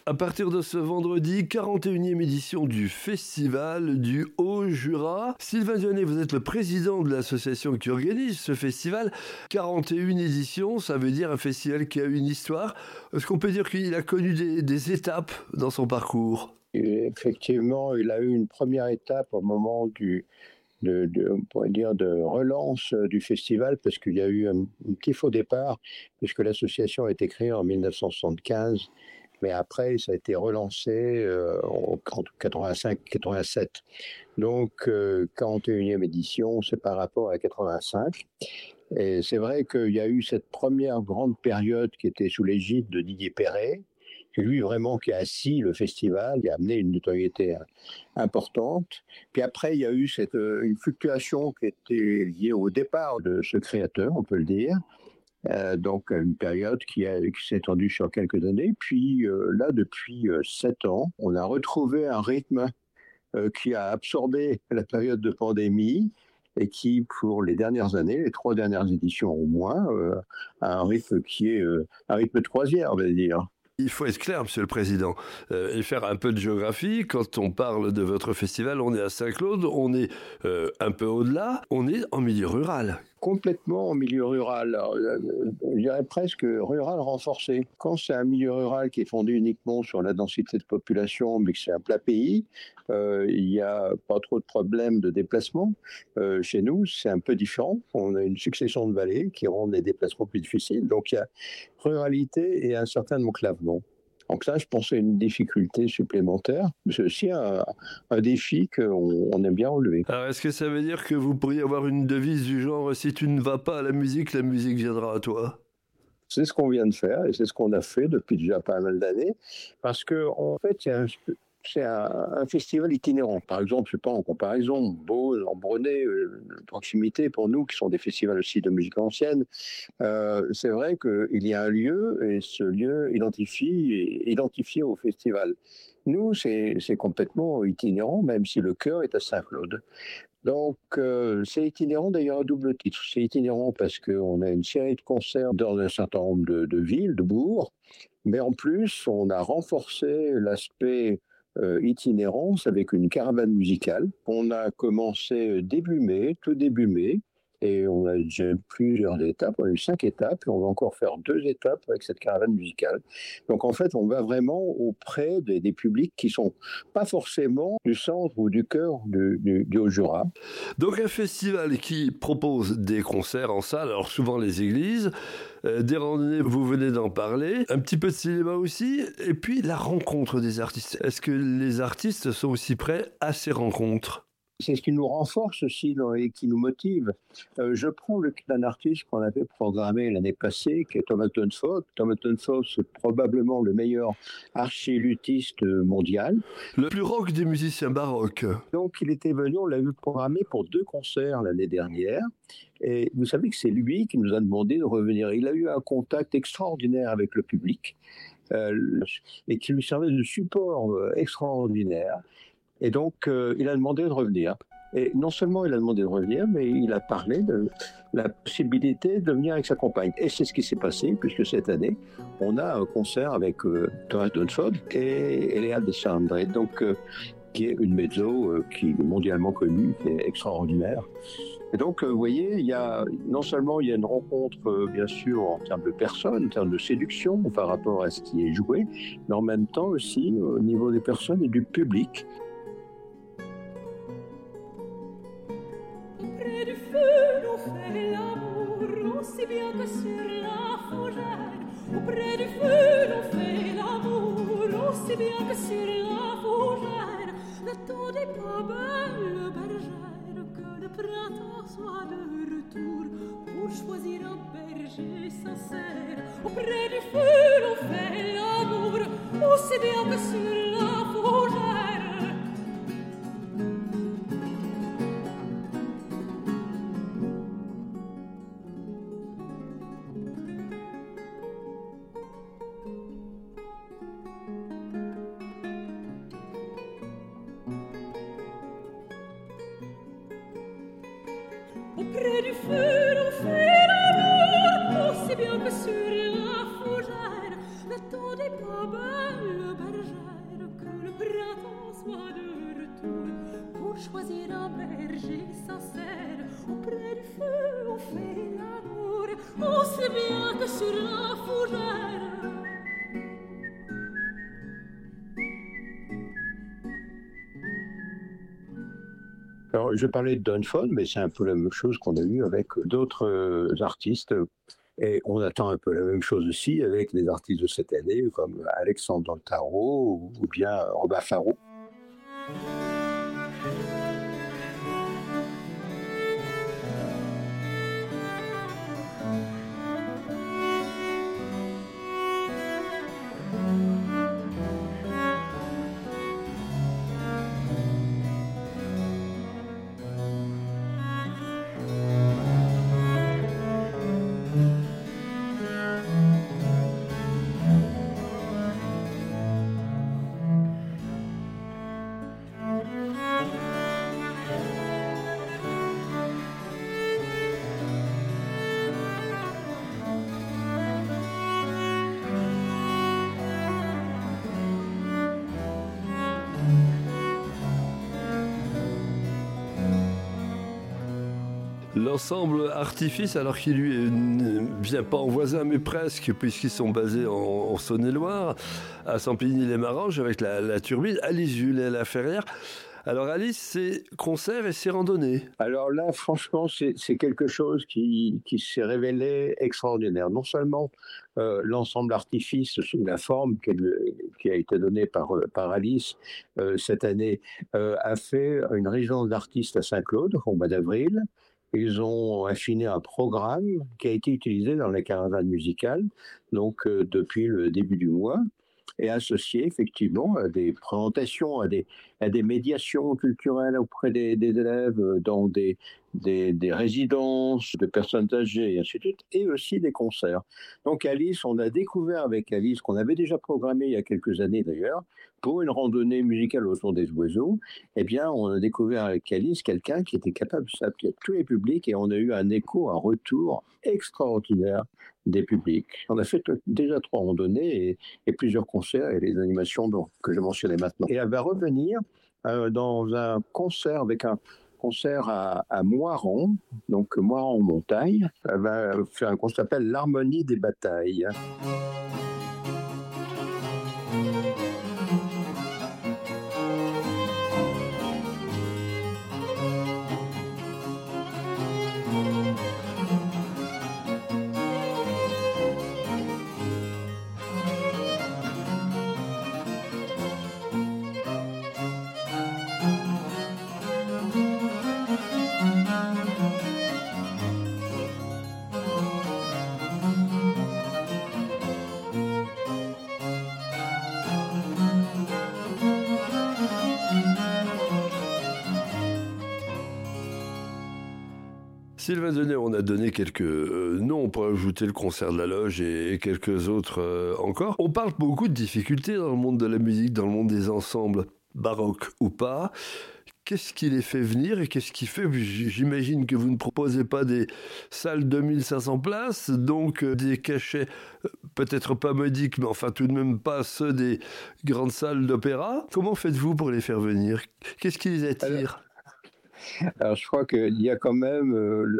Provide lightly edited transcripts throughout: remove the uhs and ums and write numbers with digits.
À partir de ce vendredi, 41e édition du Festival du Haut-Jura. Sylvain Dionnet, vous êtes le président de l'association qui organise ce festival. 41 éditions, ça veut dire un festival qui a une histoire. Est-ce qu'on peut dire qu'il a connu des étapes dans son parcours ? Et effectivement, il a eu une première étape au moment on pourrait dire de relance du festival, parce qu'il y a eu un petit faux départ, puisque l'association a été créée en 1975. Mais après, ça a été relancé en 85-87. Donc, 41e édition, c'est par rapport à 85. Et c'est vrai qu'il y a eu cette première grande période qui était sous l'égide de Didier Perret, qui lui vraiment qui a assis le festival, qui a amené une notoriété importante. Puis après, il y a eu une fluctuation qui était liée au départ de ce créateur, on peut le dire. Donc une période qui s'est étendue sur quelques années. Puis là, depuis 7 ans, on a retrouvé un rythme qui a absorbé la période de pandémie et qui, pour les dernières années, les 3 dernières éditions au moins, a un rythme qui est un rythme de croisière, on va dire. Il faut être clair, Monsieur le Président, et faire un peu de géographie. Quand on parle de votre festival, on est à Saint-Claude, on est un peu au-delà, on est en milieu rural. Complètement en milieu rural, je dirais presque rural renforcé. Quand c'est un milieu rural qui est fondé uniquement sur la densité de population, mais que c'est un plat pays, il n'y a pas trop de problèmes de déplacement. Chez nous, c'est un peu différent. On a une succession de vallées qui rendent les déplacements plus difficiles. Donc il y a ruralité et un certain enclavement. Donc ça, je pense, c'est une difficulté supplémentaire. C'est aussi un défi qu'on aime bien relever. Alors, est-ce que ça veut dire que vous pourriez avoir une devise du genre « Si tu ne vas pas à la musique viendra à toi » ? C'est ce qu'on vient de faire et c'est ce qu'on a fait depuis déjà pas mal d'années. Parce qu'en fait, c'est un festival itinérant. Par exemple, je ne sais pas, en comparaison, Beaune, Ambronay, proximité pour nous, qui sont des festivals aussi de musique ancienne, c'est vrai qu'il y a un lieu et ce lieu identifié au festival. Nous, c'est complètement itinérant, même si le cœur est à Saint-Claude. Donc, c'est itinérant d'ailleurs à double titre. C'est itinérant parce qu'on a une série de concerts dans un certain nombre de villes, de bourgs, mais en plus, on a renforcé l'aspect itinérance avec une caravane musicale. On a commencé tout début mai, et on a déjà plusieurs étapes, on a eu 5 étapes, et on va encore faire 2 étapes avec cette caravane musicale. Donc en fait, on va vraiment auprès des publics qui ne sont pas forcément du centre ou du cœur du Haut-Jura. Donc un festival qui propose des concerts en salle, alors souvent les églises, des randonnées, vous venez d'en parler, un petit peu de cinéma aussi, et puis la rencontre des artistes. Est-ce que les artistes sont aussi prêts à ces rencontres ? C'est ce qui nous renforce aussi et qui nous motive. Je prends le cas d'un artiste qu'on avait programmé l'année passée, qui est Thomas Tunford. Thomas Tunford, c'est probablement le meilleur archiluthiste mondial. Le plus rock des musiciens baroques. Donc il était venu, on l'a vu programmé pour 2 concerts l'année dernière. Et vous savez que c'est lui qui nous a demandé de revenir. Il a eu un contact extraordinaire avec le public et qui lui servait de support extraordinaire. Et donc, il a demandé de revenir. Et non seulement il a demandé de revenir, mais il a parlé de la possibilité de venir avec sa compagne. Et c'est ce qui s'est passé, puisque cette année, on a un concert avec Thomas Tunford et Léa Descendre, donc, qui est une mezzo qui est mondialement connue, qui est extraordinaire. Et donc, vous voyez, non seulement il y a une rencontre, bien sûr, en termes de personnes, en termes de séduction par rapport à ce qui est joué, mais en même temps aussi au niveau des personnes et du public. Auprès du feu, l'on fait l'amour, aussi bien que sur la fougère. Auprès du feu, l'on fait l'amour, aussi bien que sur la fougère. Le temps n'est pas belle, bergère, que le printemps soit de retour pour choisir un berger sincère. Auprès du feu, l'on fait l'amour, aussi bien que sur la fougère. Auprès du feu, l'on fait l'amour, aussi bien que sur la fougère. Le temps n'est pas belle, bergère. choisir un berger sincère. Auprès du feu, on fait l'amour, aussi bien que sur la fougère. Alors, je parlais de Don Fon, mais c'est un peu la même chose qu'on a eu avec d'autres artistes. Et on attend un peu la même chose aussi avec les artistes de cette année, comme Alexandre Taro ou bien Robin Faro. L'ensemble Artifice, alors qu'il lui ne vient pas en voisin, mais presque, puisqu'ils sont basés en Saône-et-Loire, à Sampigny-les-Maranges, avec la turbine, Alice Julet-Laferrière. Alors Alice, c'est concert et c'est randonnée. Alors là, franchement, c'est quelque chose qui s'est révélé extraordinaire. Non seulement l'ensemble Artifice, sous la forme qui a été donnée par Alice cette année, a fait une résidence d'artistes à Saint-Claude, au mois d'avril. Ils ont affiné un programme qui a été utilisé dans la caravane musicale, donc depuis le début du mois, et associé effectivement à des présentations, à des médiations culturelles auprès des élèves, dans des résidences de personnes âgées, et ainsi de suite, et aussi des concerts. Donc Alice, on a découvert avec Alice, qu'on avait déjà programmé il y a quelques années d'ailleurs, pour une randonnée musicale autour des oiseaux, eh bien, on a découvert avec Alice quelqu'un qui était capable de s'appuyer à tous les publics, et on a eu un écho, un retour extraordinaire des publics. On a fait déjà 3 randonnées et plusieurs concerts et les animations que je mentionnais maintenant. Et elle va revenir dans un concert avec un concert à Moiran, donc Moiran en montagne. Elle va faire un concert qui s'appelle l'harmonie des batailles. Sylvain Denet, on a donné quelques noms, on pourrait ajouter le concert de la Loge et quelques autres encore. On parle beaucoup de difficultés dans le monde de la musique, dans le monde des ensembles, baroques ou pas. Qu'est-ce qui les fait venir et qu'est-ce qui fait... J'imagine que vous ne proposez pas des salles de 1500 places, donc des cachets peut-être pas modiques, mais enfin tout de même pas ceux des grandes salles d'opéra. Comment faites-vous pour les faire venir? Qu'est-ce qui les attire? Alors, je crois qu'il y a quand même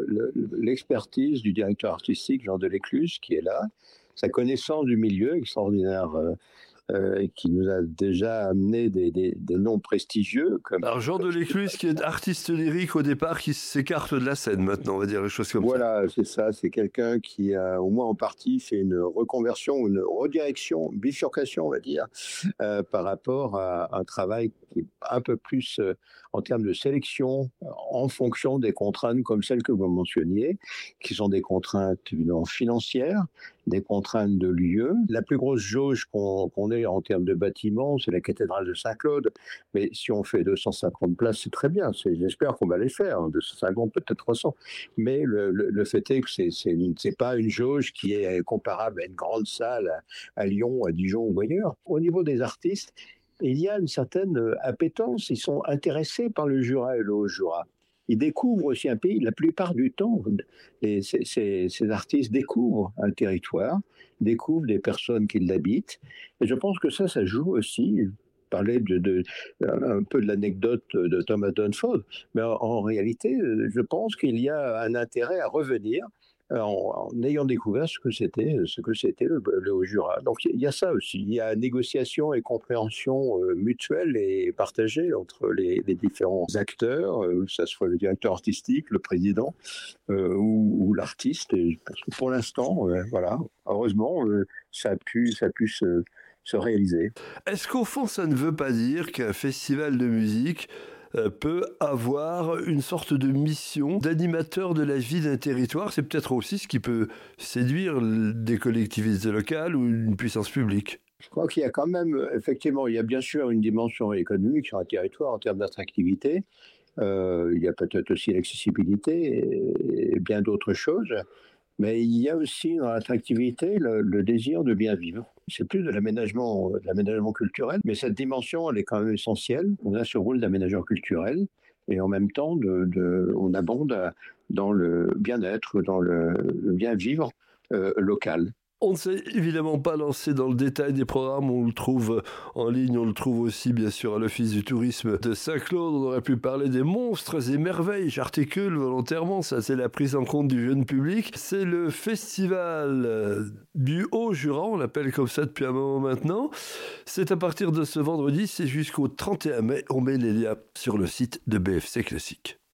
l'expertise du directeur artistique, Jean Delécluse, qui est là, sa connaissance du milieu extraordinaire, qui nous a déjà amené des noms prestigieux. Alors, Jean Delécluse, qui est artiste lyrique au départ, qui s'écarte de la scène maintenant, on va dire les choses comme ça. Voilà, c'est ça. C'est quelqu'un qui a, au moins en partie, fait une reconversion, une redirection, bifurcation, on va dire, par rapport à un travail qui est un peu plus en termes de sélection, en fonction des contraintes comme celles que vous mentionniez, qui sont des contraintes évidemment financières, des contraintes de lieu. La plus grosse jauge qu'on ait en termes de bâtiments, c'est la cathédrale de Saint-Claude. Mais si on fait 250 places, c'est très bien. J'espère qu'on va les faire, 250, peut-être 300. Mais le fait est que c'est pas une jauge qui est comparable à une grande salle à Lyon, à Dijon ou ailleurs. Au niveau des artistes, il y a une certaine appétence. Ils sont intéressés par le Jura et le Haut-Jura. Ils découvrent aussi un pays. La plupart du temps, ces artistes découvrent un territoire, découvrent des personnes qui l'habitent. Et je pense que ça joue aussi parlais un peu de l'anecdote de Thomas Dunford, mais en réalité, je pense qu'il y a un intérêt à revenir en ayant découvert ce que c'était le Haut-Jura. Donc il y a ça aussi, il y a négociation et compréhension mutuelle et partagée entre les différents acteurs, que ce soit le directeur artistique, le président ou l'artiste. Et parce que pour l'instant, voilà, heureusement, ça a pu se réaliser. Est-ce qu'au fond, ça ne veut pas dire qu'un festival de musique peut avoir une sorte de mission d'animateur de la vie d'un territoire? C'est peut-être aussi ce qui peut séduire des collectivités locales ou une puissance publique. Je crois qu'il y a quand même, effectivement, il y a bien sûr une dimension économique sur un territoire en termes d'attractivité. Il y a peut-être aussi l'accessibilité et bien d'autres choses. Mais il y a aussi dans l'attractivité le désir de bien vivre. C'est plus de l'aménagement culturel, mais cette dimension, elle est quand même essentielle. On a ce rôle d'aménageur culturel et en même temps, on abonde dans le bien-être, dans le bien vivre local. On ne s'est évidemment pas lancé dans le détail des programmes, on le trouve en ligne, on le trouve aussi bien sûr à l'Office du tourisme de Saint-Claude. On aurait pu parler des monstres et merveilles, j'articule volontairement, ça c'est la prise en compte du jeune public. C'est le festival du Haut-Jura, on l'appelle comme ça depuis un moment maintenant. C'est à partir de ce vendredi, c'est jusqu'au 31 mai, on met les liens sur le site de BFC Classique.